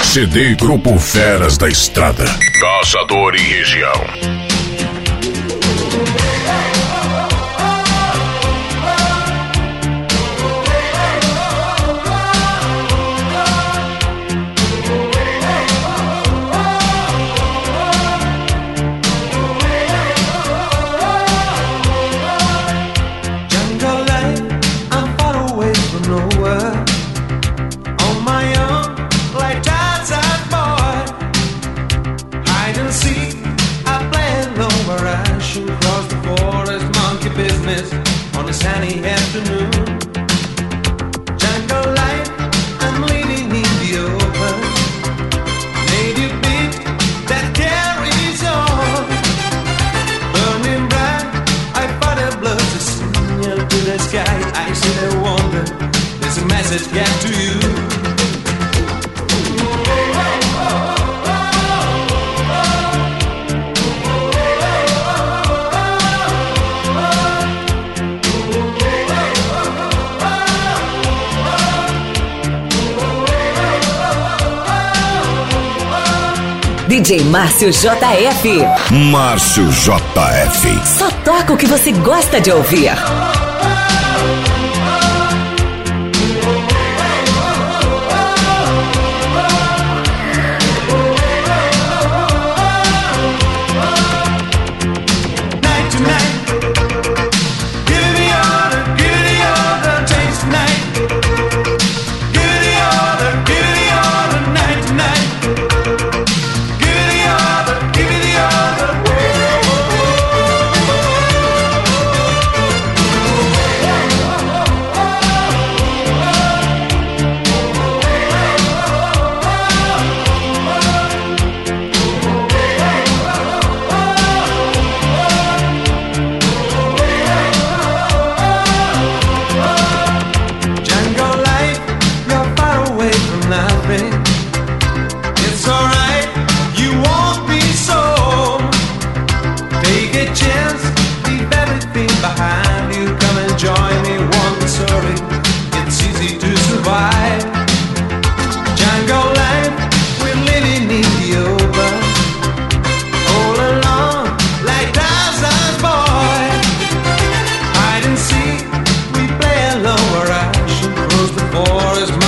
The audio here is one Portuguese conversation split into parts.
CD Grupo Feras da Estrada. Caçador e região. Sunny afternoon, jungle life, I'm leading in the open. Native beat that carries on, burning bright. I fight a blood to signal to the sky. I see the wonder. There's a message get to you. DJ Márcio JF. Márcio JF. Só toca o que você gosta de ouvir.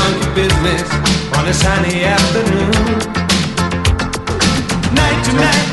Sunny afternoon, night to night.